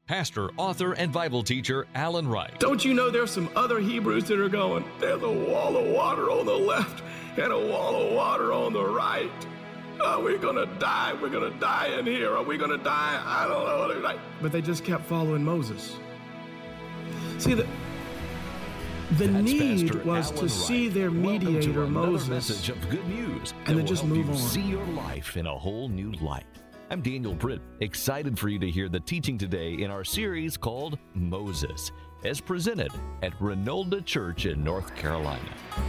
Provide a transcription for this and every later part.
Pastor, author, and Bible teacher Alan Wright. Don't you know there's some other Hebrews that are going, there's a wall of water on the left and a wall of water on the right. Are we going to die? We're going to die in here. Are we going to die? I don't know. But they just kept following Moses. See, the need Pastor was Alan to Wright. see their Welcome mediator, to another Moses, message of good news and that then just will help move you on. see your life in a whole new light. I'm Daniel Britt, excited for you to hear the teaching today in our series called Moses, as presented at Renolda Church in North Carolina.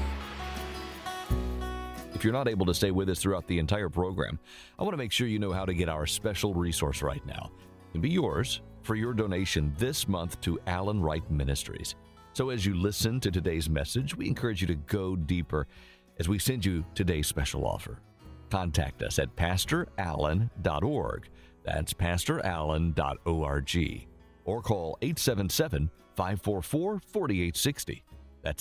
If you're not able to stay with us throughout the entire program, I want to make sure you know how to get our special resource right now. It can be yours for your donation this month to Alan Wright Ministries. So as you listen to today's message, we encourage you to go deeper as we send you today's special offer. Contact us at pastorallen.org. That's pastorallen.org. Or call 877-544-4860. That's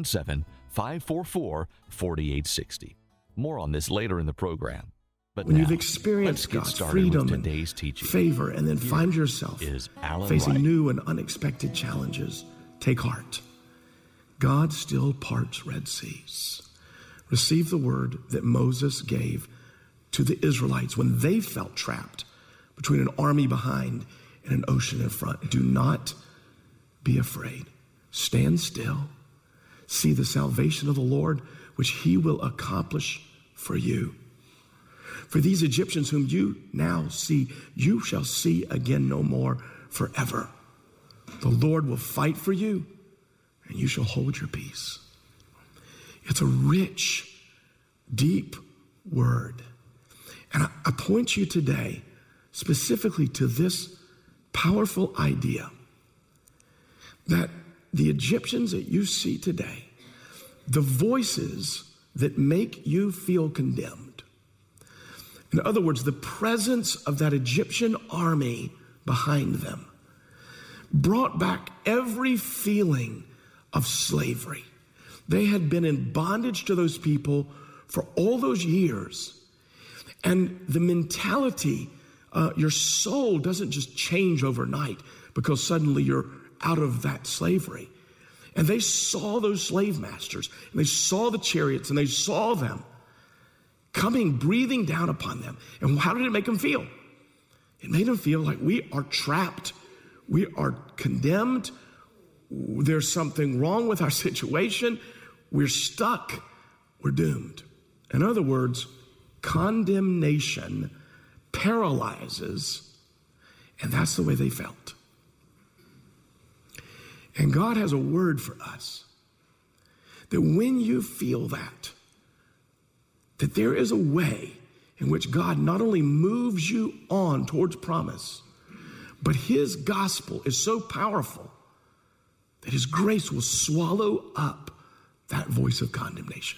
877-544-4860. More on this later in the program. But when now, you've experienced God's freedom and today's teaching. favor, and then find yourself facing new and unexpected challenges, take heart. God still parts Red Seas. Receive the word that Moses gave to the Israelites when they felt trapped between an army behind and an ocean in front. Do not be afraid. Stand still. See the salvation of the Lord, which he will accomplish for you. For these Egyptians whom you now see, you shall see again no more forever. The Lord will fight for you, and you shall hold your peace. It's a rich, deep word. And I point you today specifically to this powerful idea that the Egyptians that you see today, the voices that make you feel condemned, in other words, the presence of that Egyptian army behind them, brought back every feeling of slavery. They had been in bondage to those people for all those years. And the mentality, your soul doesn't just change overnight because suddenly you're out of that slavery. And they saw those slave masters, and they saw the chariots, and they saw them coming, breathing down upon them. And how did it make them feel? It made them feel like we are trapped. We are condemned. There's something wrong with our situation. We're stuck. We're doomed. In other words, condemnation paralyzes, and that's the way they felt. And God has a word for us, that when you feel that there is a way in which God not only moves you on towards promise, but his gospel is so powerful that his grace will swallow up that voice of condemnation.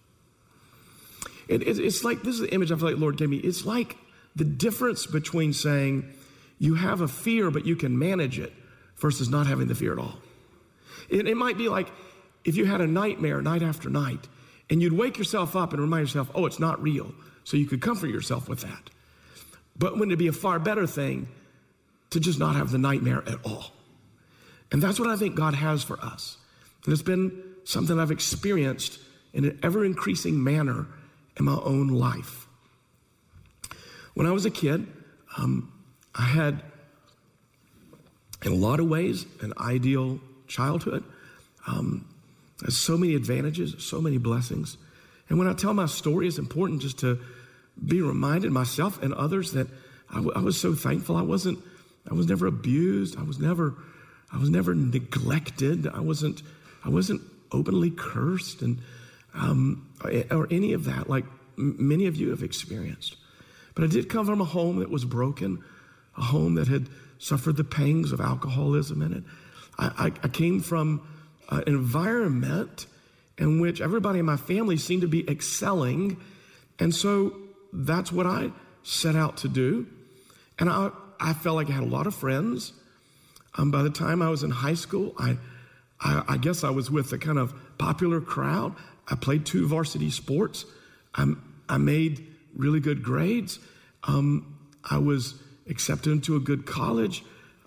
It's like, this is the image I feel like the Lord gave me. It's like the difference between saying you have a fear, but you can manage it, versus not having the fear at all. It might be like if you had a nightmare night after night, and you'd wake yourself up and remind yourself, oh, it's not real. So you could comfort yourself with that. But wouldn't it be a far better thing to just not have the nightmare at all? And that's what I think God has for us. And it's been something I've experienced in an ever-increasing manner in my own life. When I was a kid, I had, in a lot of ways, an ideal childhood. There's so many advantages, so many blessings. And when I tell my story, it's important just to be reminded, myself and others, that I was so thankful. I was never abused. I was never neglected. I wasn't openly cursed and or any of that, like many of you have experienced. But I did come from a home that was broken, a home that had suffered the pangs of alcoholism in it. I came from an environment in which everybody in my family seemed to be excelling. And so that's what I set out to do. And I felt like I had a lot of friends. By the time I was in high school, I guess I was with a kind of popular crowd. I played 2 varsity sports. I made really good grades. I was accepted into a good college.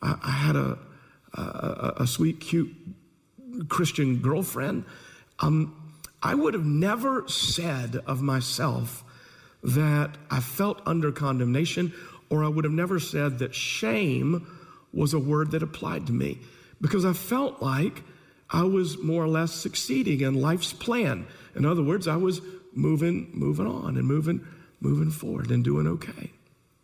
I had a sweet, cute Christian girlfriend, I would have never said of myself that I felt under condemnation, or I would have never said that shame was a word that applied to me, because I felt like I was more or less succeeding in life's plan. In other words, I was moving on and moving forward and doing okay.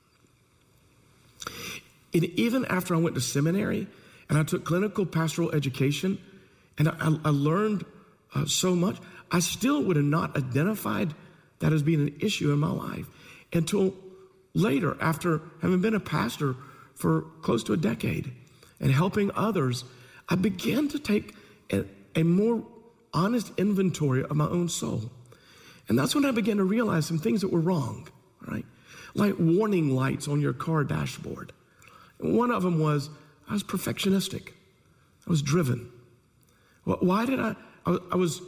And even after I went to seminary and I took clinical pastoral education and I learned so much, I still would have not identified that as being an issue in my life until later, after having been a pastor for close to a decade and helping others. I began to take a more honest inventory of my own soul. And that's when I began to realize some things that were wrong, right? Like warning lights on your car dashboard. And one of them was I was perfectionistic. I was driven. Well, why did I was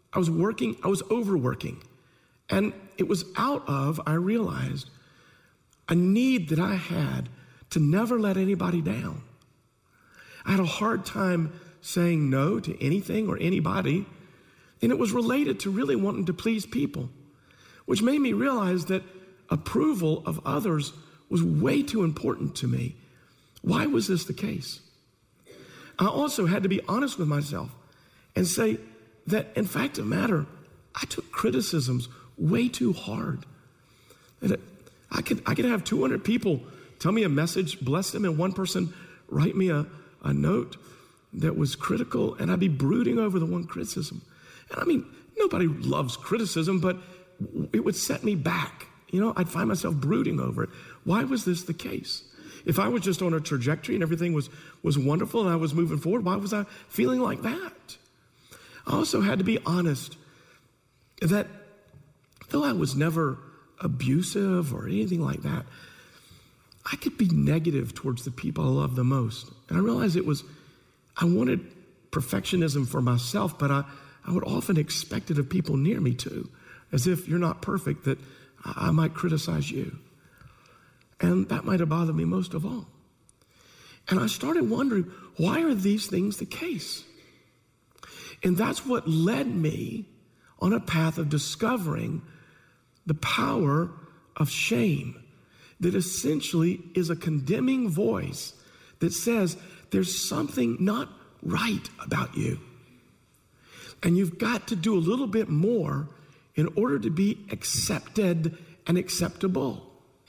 overworking. And it was I realized a need that I had to never let anybody down. I had a hard time saying no to anything or anybody, and it was related to really wanting to please people, which made me realize that approval of others was way too important to me. Why was this the case? I also had to be honest with myself and say that, in fact of the matter, I took criticisms way too hard. And I could have 200 people tell me a message, bless them, and one person write me a note that was critical, and I'd be brooding over the one criticism. And I mean, nobody loves criticism, but it would set me back. You know, I'd find myself brooding over it. Why was this the case? If I was just on a trajectory and everything was wonderful and I was moving forward, why was I feeling like that? I also had to be honest that though I was never abusive or anything like that, I could be negative towards the people I love the most. And I realized I wanted perfectionism for myself, but I would often expect it of people near me too, as if you're not perfect, that I might criticize you. And that might have bothered me most of all. And I started wondering, why are these things the case? And that's what led me on a path of discovering the power of shame, that essentially is a condemning voice that says there's something not right about you. And you've got to do a little bit more in order to be accepted and acceptable.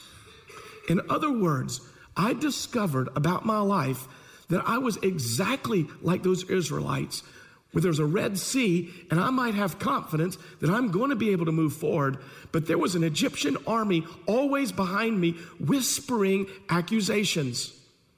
In other words, I discovered about my life that I was exactly like those Israelites, where there's a Red Sea, and I might have confidence that I'm going to be able to move forward, but there was an Egyptian army always behind me whispering accusations.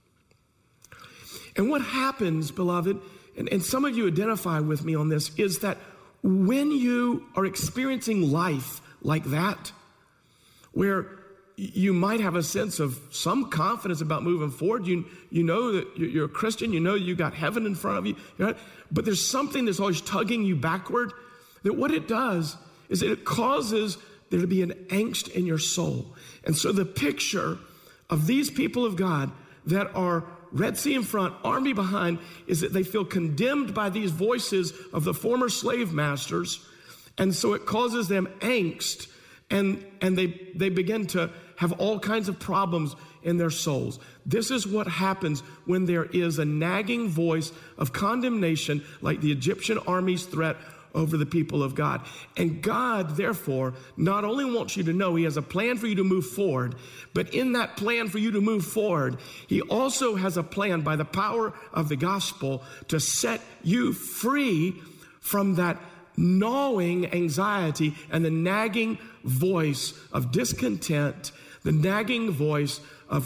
And what happens, beloved, and some of you identify with me on this, is that when you are experiencing life like that, where you might have a sense of some confidence about moving forward. You know that you're a Christian. You know you got heaven in front of you. But there's something that's always tugging you backward. That what it does is it causes there to be an angst in your soul. And so the picture of these people of God that are Red Sea in front, army behind, is that they feel condemned by these voices of the former slave masters. And so it causes them angst. And they begin to have all kinds of problems in their souls. This is what happens when there is a nagging voice of condemnation, like the Egyptian army's threat over the people of God. And God, therefore, not only wants you to know He has a plan for you to move forward, but in that plan for you to move forward, He also has a plan by the power of the gospel to set you free from that gnawing anxiety and the nagging voice of discontent, the nagging voice of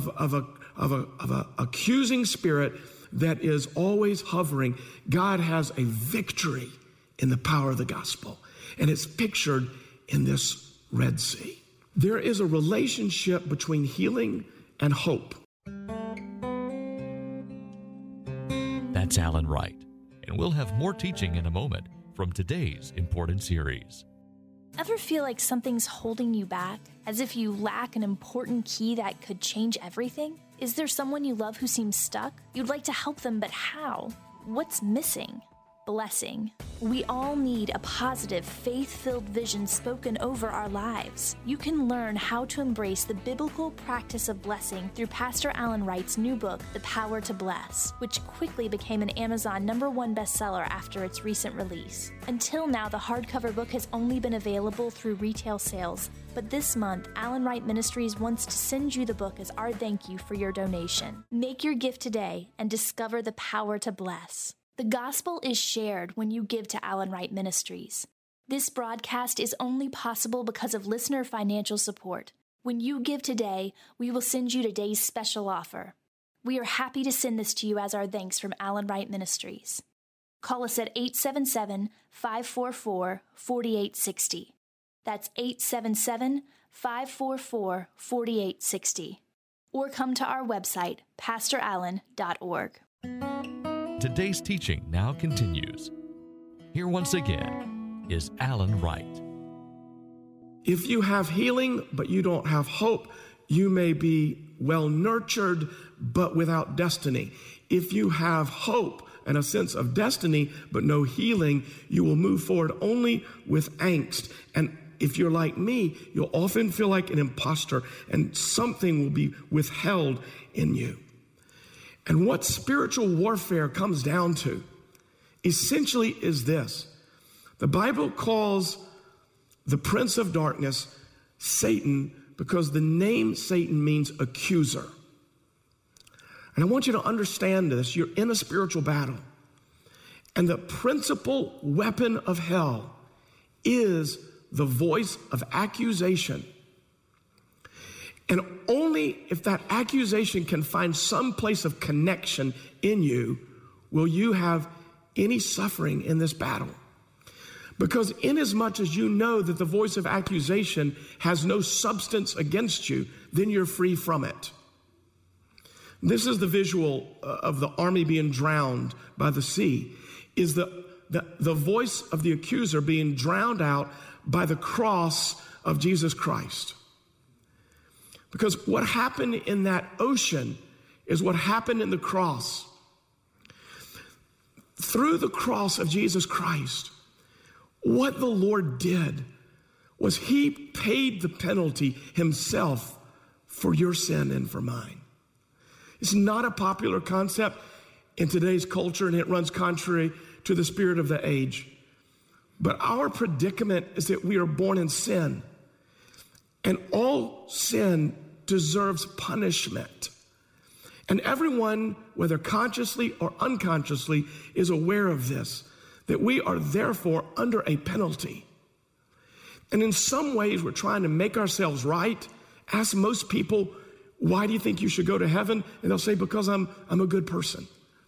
a accusing spirit that is always hovering. God has a victory in the power of the gospel, and it's pictured in this Red Sea. There is a relationship between healing and hope. That's Alan Wright, and we'll have more teaching in a moment from today's important series. Ever feel like something's holding you back, as if you lack an important key that could change everything? Is there someone you love who seems stuck? You'd like to help them, but how? What's missing? Blessing. We all need a positive, faith-filled vision spoken over our lives. You can learn how to embrace the biblical practice of blessing through Pastor Alan Wright's new book, The Power to Bless, which quickly became an Amazon #1 bestseller after its recent release. Until now, the hardcover book has only been available through retail sales, but this month, Alan Wright Ministries wants to send you the book as our thank you for your donation. Make your gift today and discover the power to bless. The gospel is shared when you give to Alan Wright Ministries. This broadcast is only possible because of listener financial support. When you give today, we will send you today's special offer. We are happy to send this to you as our thanks from Alan Wright Ministries. Call us at 877-544-4860. That's 877-544-4860. Or come to our website, pastorallen.org. Today's teaching now continues. Here once again is Alan Wright. If you have healing, but you don't have hope, you may be well nurtured, but without destiny. If you have hope and a sense of destiny, but no healing, you will move forward only with angst. And if you're like me, you'll often feel like an imposter and something will be withheld in you. And what spiritual warfare comes down to essentially is this. The Bible calls the prince of darkness Satan because the name Satan means accuser. And I want you to understand this. You're in a spiritual battle. And the principal weapon of hell is the voice of accusation. And only if that accusation can find some place of connection in you will you have any suffering in this battle. Because inasmuch as you know that the voice of accusation has no substance against you, then you're free from it. This is the visual of the army being drowned by the sea, is the voice of the accuser being drowned out by the cross of Jesus Christ. Because what happened in that ocean is what happened in the cross. Through the cross of Jesus Christ, what the Lord did was he paid the penalty himself for your sin and for mine. It's not a popular concept in today's culture, and it runs contrary to the spirit of the age. But our predicament is that we are born in sin, and all sin deserves punishment. And everyone, whether consciously or unconsciously, is aware of this, that we are therefore under a penalty. And in some ways, we're trying to make ourselves right. Ask most people, why do you think you should go to heaven? And they'll say, because I'm a good person.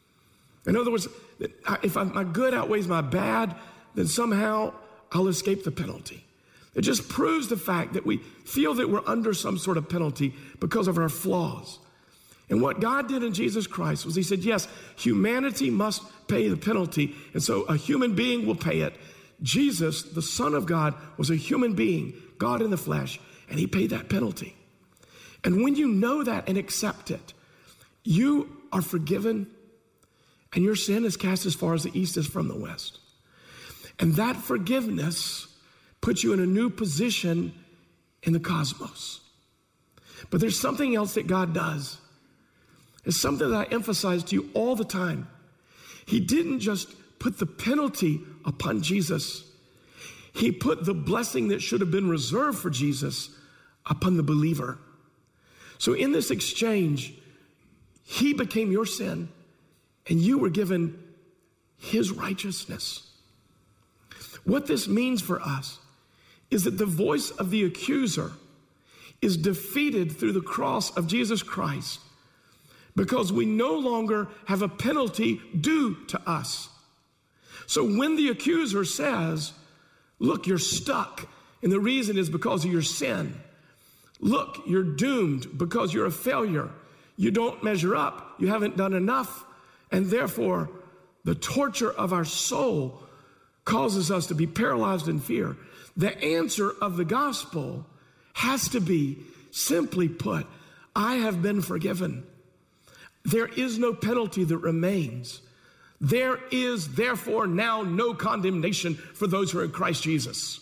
In other words, if my good outweighs my bad, then somehow I'll escape the penalty. It just proves the fact that we feel that we're under some sort of penalty because of our flaws. And what God did in Jesus Christ was he said, yes, humanity must pay the penalty, and so a human being will pay it. Jesus, the Son of God, was a human being, God in the flesh, and he paid that penalty. And when you know that and accept it, you are forgiven, and your sin is cast as far as the east is from the west. And that forgiveness puts you in a new position in the cosmos. But there's something else that God does. It's something that I emphasize to you all the time. He didn't just put the penalty upon Jesus. He put the blessing that should have been reserved for Jesus upon the believer. So in this exchange, he became your sin, and you were given his righteousness. What this means for us is that the voice of the accuser is defeated through the cross of Jesus Christ, because we no longer have a penalty due to us. So when the accuser says, look, you're stuck, and the reason is because of your sin. Look, you're doomed because you're a failure. You don't measure up. You haven't done enough. And therefore, the torture of our soul causes us to be paralyzed in fear. The answer of the gospel has to be, simply put, I have been forgiven. there is no penalty that remains. There is therefore now no condemnation for those who are in Christ Jesus.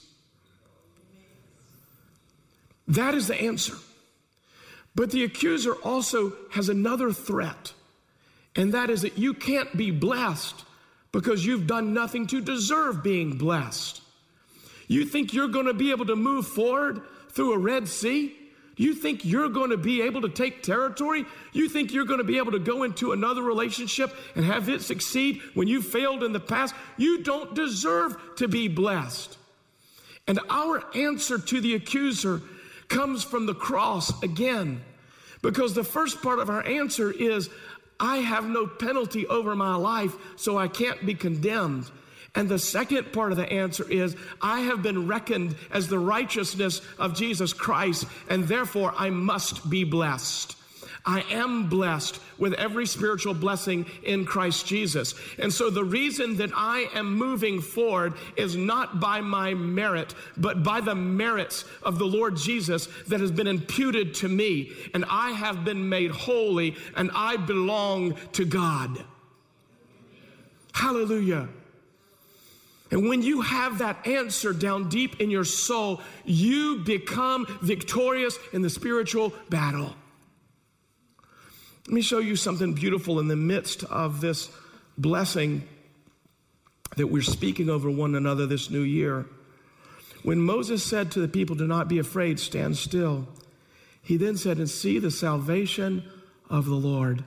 That is the answer. But the accuser also has another threat, and that is that you can't be blessed because you've done nothing to deserve being blessed. You think you're going to be able to move forward through a Red Sea? You think you're going to be able to take territory? You think you're going to be able to go into another relationship and have it succeed when you failed in the past? You don't deserve to be blessed. And our answer to the accuser comes from the cross again, because the first part of our answer is, I have no penalty over my life, so I can't be condemned. And the second part of the answer is, I have been reckoned as the righteousness of Jesus Christ, and therefore I must be blessed. I am blessed with every spiritual blessing in Christ Jesus. And so the reason that I am moving forward is not by my merit, but by the merits of the Lord Jesus that has been imputed to me. And I have been made holy, and I belong to God. Hallelujah. And when you have that answer down deep in your soul, you become victorious in the spiritual battle. Let me show you something beautiful in the midst of this blessing that we're speaking over one another this new year. When Moses said to the people, do not be afraid, stand still, he then said, and see the salvation of the Lord.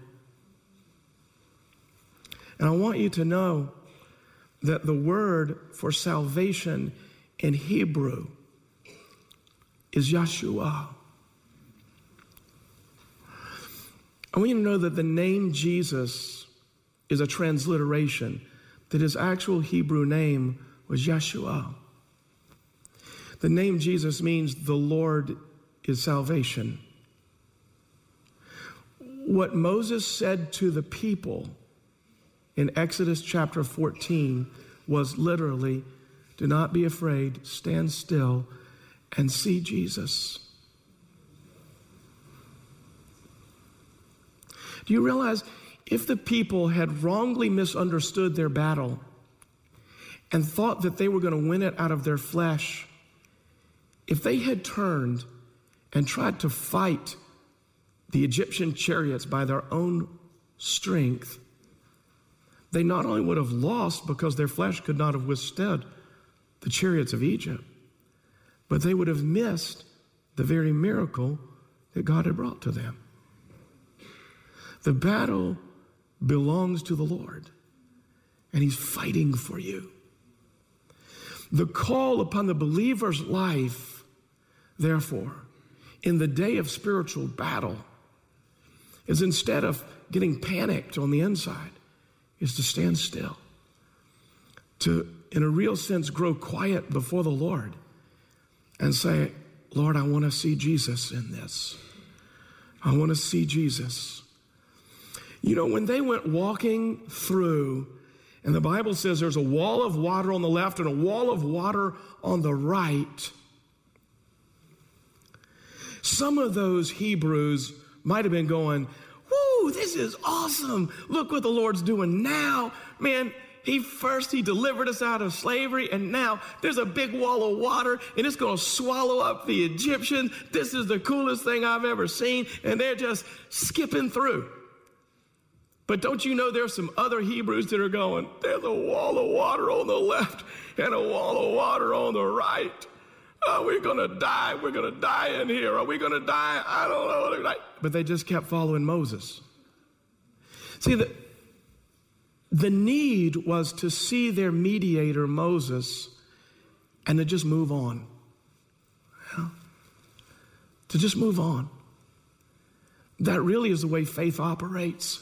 And I want you to know that the word for salvation in Hebrew is Yeshua. I want you to know that the name Jesus is a transliteration, that his actual Hebrew name was Yeshua. The name Jesus means the Lord is salvation. What Moses said to the people in Exodus chapter 14 was literally, do not be afraid, stand still and see Jesus. Do you realize if the people had wrongly misunderstood their battle and thought that they were going to win it out of their flesh, if they had turned and tried to fight the Egyptian chariots by their own strength, they not only would have lost because their flesh could not have withstood the chariots of Egypt, but they would have missed the very miracle that God had brought to them. The battle belongs to the Lord, and he's fighting for you. The call upon the believer's life, therefore, in the day of spiritual battle, is instead of getting panicked on the inside, is to stand still, to, in a real sense, grow quiet before the Lord and say, Lord, I want to see Jesus in this. I want to see Jesus. You know, when they went walking through, and the Bible says there's a wall of water on the left and a wall of water on the right, some of those Hebrews might have been going, whoo, this is awesome. Look what the Lord's doing now. Man, he delivered us out of slavery, and now there's a big wall of water, and it's going to swallow up the Egyptians. This is the coolest thing I've ever seen, and they're just skipping through. But don't you know there's some other Hebrews that are going, there's a wall of water on the left and a wall of water on the right. We're going to die. We're going to die in here. Are we going to die? I don't know. But they just kept following Moses. See, the need was to see their mediator, Moses, and to just move on. Yeah? To just move on. That really is the way faith operates.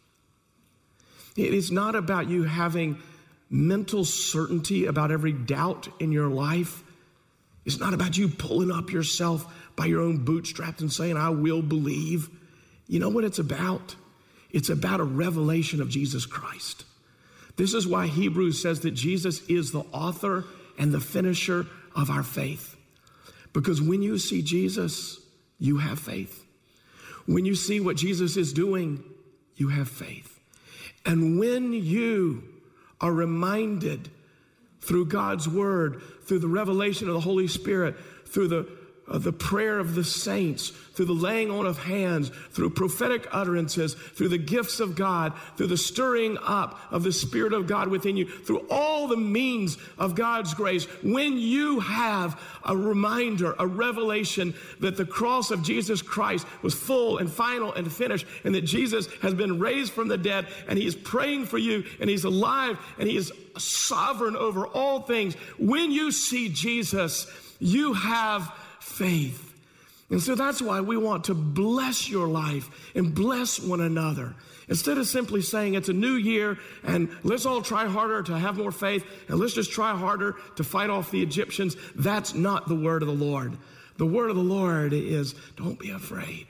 It is not about you having mental certainty about every doubt in your life. It's not about you pulling up yourself by your own bootstraps and saying, I will believe. You know what it's about? It's about a revelation of Jesus Christ. This is why Hebrews says that Jesus is the author and the finisher of our faith. Because when you see Jesus, you have faith. When you see what Jesus is doing, you have faith. And when you are reminded through God's word, through the revelation of the Holy Spirit, through the prayer of the saints, through the laying on of hands, through prophetic utterances, through the gifts of God, through the stirring up of the Spirit of God within you, through all the means of God's grace, when you have a reminder, a revelation that the cross of Jesus Christ was full and final and finished, and that Jesus has been raised from the dead, and he is praying for you, and he's alive, and he is sovereign over all things. When you see Jesus, you have faith. And so that's why we want to bless your life and bless one another. Instead of simply saying it's a new year and let's all try harder to have more faith and let's just try harder to fight off the Egyptians, that's not the word of the Lord. The word of the Lord is, don't be afraid.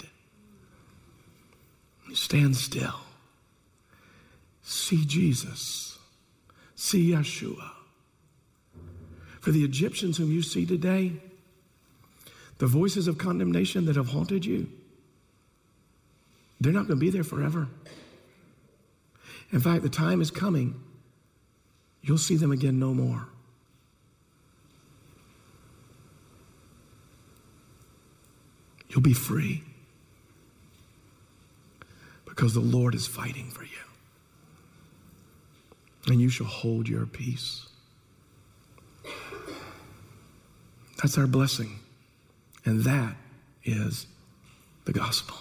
Stand still. See Jesus. See Yeshua. For the Egyptians whom you see today, the voices of condemnation that have haunted you, they're not going to be there forever. In fact, the time is coming, you'll see them again no more. You'll be free because the Lord is fighting for you. And you shall hold your peace. That's our blessing. And that is the gospel.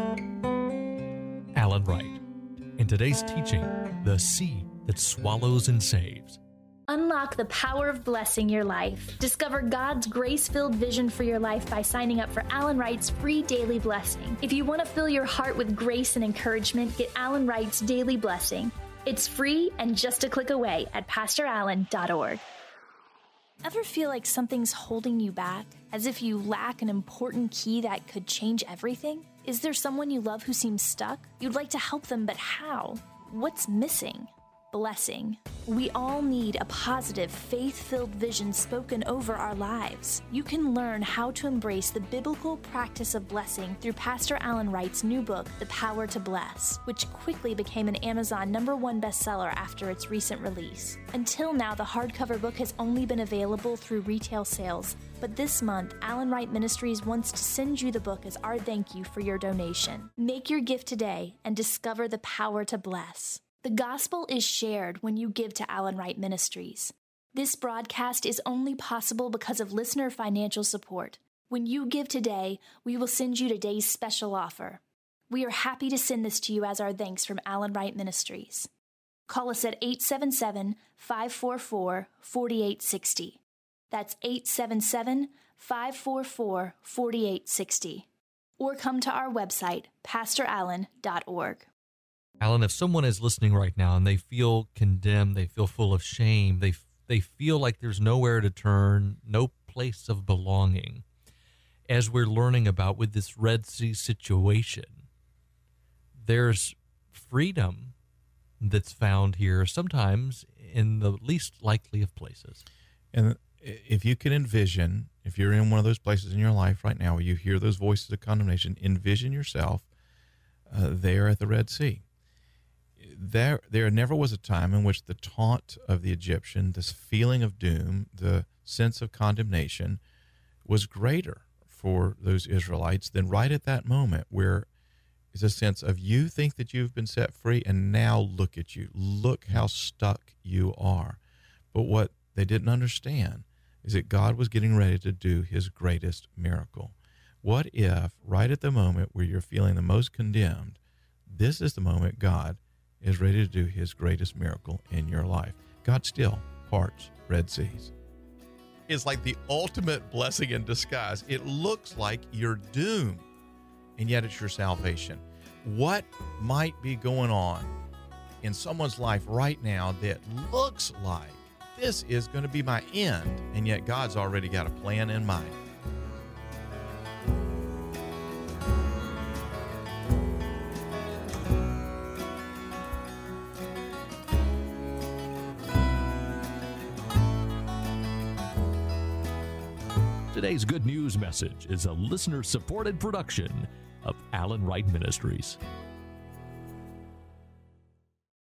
Alan Wright. In today's teaching, the seed that swallows and saves. Unlock the power of blessing your life. Discover God's grace-filled vision for your life by signing up for Alan Wright's free daily blessing. If you want to fill your heart with grace and encouragement, get Alan Wright's daily blessing. It's free and just a click away at PastorAlan.org. Ever feel like something's holding you back? As if you lack an important key that could change everything? Is there someone you love who seems stuck? You'd like to help them, but how? What's missing? Blessing. We all need a positive, faith-filled vision spoken over our lives. You can learn how to embrace the biblical practice of blessing through Pastor Alan Wright's new book, The Power to Bless, which quickly became an Amazon #1 bestseller after its recent release. Until now, the hardcover book has only been available through retail sales, but this month, Alan Wright Ministries wants to send you the book as our thank you for your donation. Make your gift today and discover the power to bless. The gospel is shared when you give to Alan Wright Ministries. This broadcast is only possible because of listener financial support. When you give today, we will send you today's special offer. We are happy to send this to you as our thanks from Alan Wright Ministries. Call us at 877-544-4860. That's 877-544-4860. Or come to our website, PastorAlan.org. Alan, if someone is listening right now and they feel condemned, they feel full of shame, they feel like there's nowhere to turn, no place of belonging, as we're learning about with this Red Sea situation, there's freedom that's found here, sometimes in the least likely of places. And if you can envision, if you're in one of those places in your life right now where you hear those voices of condemnation, envision yourself there at the Red Sea. There never was a time in which the taunt of the Egyptian, this feeling of doom, the sense of condemnation, was greater for those Israelites than right at that moment, where is a sense of you think that you've been set free, and now look at you. Look how stuck you are. But what they didn't understand is that God was getting ready to do his greatest miracle. What if right at the moment where you're feeling the most condemned, this is the moment God is ready to do his greatest miracle in your life? God still parts Red Seas. It's like the ultimate blessing in disguise. It looks like you're doomed, and yet it's your salvation. What might be going on in someone's life right now that looks like this is going to be my end, and yet God's already got a plan in mind? Today's good news message is a listener-supported production of Alan Wright Ministries.